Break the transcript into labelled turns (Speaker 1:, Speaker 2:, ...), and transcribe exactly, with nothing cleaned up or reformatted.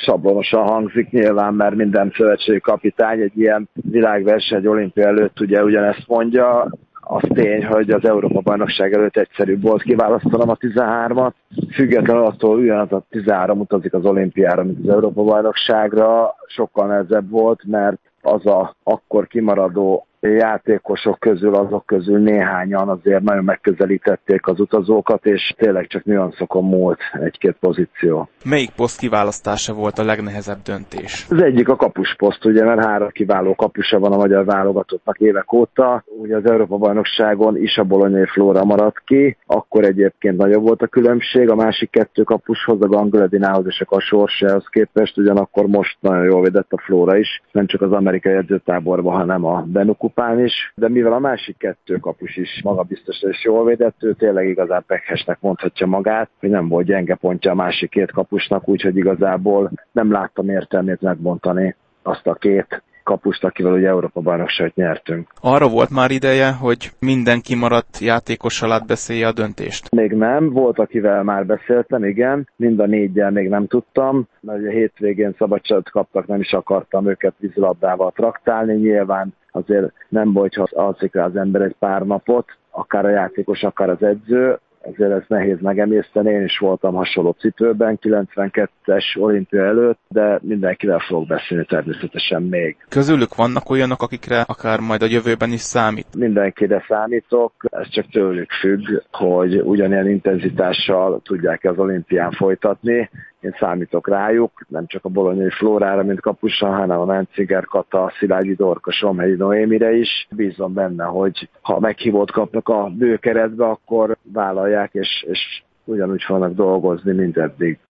Speaker 1: sablonosan hangzik nyilván, mert minden szövetségi kapitány egy ilyen világverseny, egy olimpia előtt ugye ugyanezt mondja. Az tény, hogy az Európa-bajnokság előtt egyszerűbb volt kiválasztanom a tizenhármat. Függetlenül attól ugyanaz a tizenhárom utazik az olimpiára, mint az Európa-bajnokságra. Sokkal nehezebb volt, mert az a akkor kimaradó játékosok közül, azok közül néhányan azért nagyon megközelítették az utazókat, és tényleg csak nüanszokon múlt egy-két pozíció.
Speaker 2: Melyik poszt kiválasztása volt a legnehezebb döntés?
Speaker 1: Az egyik a kapusposzt, ugye, mert három kiváló kapusa van a magyar válogatottnak évek óta. Ugye az Európa-bajnokságon is a Bolonyai Flóra maradt ki, akkor egyébként nagyobb volt a különbség, a másik kettő kapushoz, a Gangledinához és a Kasorsehoz képest, ugyanakkor most nagyon jól védett a Flóra is, nem csak az amerikai edzőtáborban, hanem a Benukupán is, de mivel a másik kettő kapus is magabiztosan és jól védett, ő tényleg igazán pekhesnek mondhatja magát, hogy nem volt gyenge pontja a másik két kapusnak, úgyhogy igazából nem láttam értelmét megbontani azt a két kapust, akivel ugye Európa-bajnokságot nyertünk.
Speaker 2: Arra volt már ideje, hogy minden kimaradt játékossal átbeszélje a döntést?
Speaker 1: Még nem, volt, akivel már beszéltem, igen. Mind a néggyel még nem tudtam, mert ugye hétvégén szabadságot kaptak, nem is akartam őket vízilabdával traktálni. Nyilván azért nem baj, ha alszik rá az ember egy pár napot, akár a játékos, akár az edző. Ezért ez nehéz megemészteni, én is voltam hasonló cipőben, kilencvenkettes olimpia előtt, de mindenkivel fogok beszélni természetesen még.
Speaker 2: Közülük vannak olyanok, akikre akár majd a jövőben is számít?
Speaker 1: Mindenkire számítok, ez csak tőlük függ, hogy ugyanilyen intenzitással tudják az olimpián folytatni. Én számítok rájuk, nem csak a Bolonyai Flórára, mint kapusra, hanem a Menciger Kata, Szilágyi Dorka, Somhelyi Noémire is. Bízom benne, hogy ha meghívót kapnak a bőkeretbe, akkor vállalják, és, és ugyanúgy fognak dolgozni, mint eddig.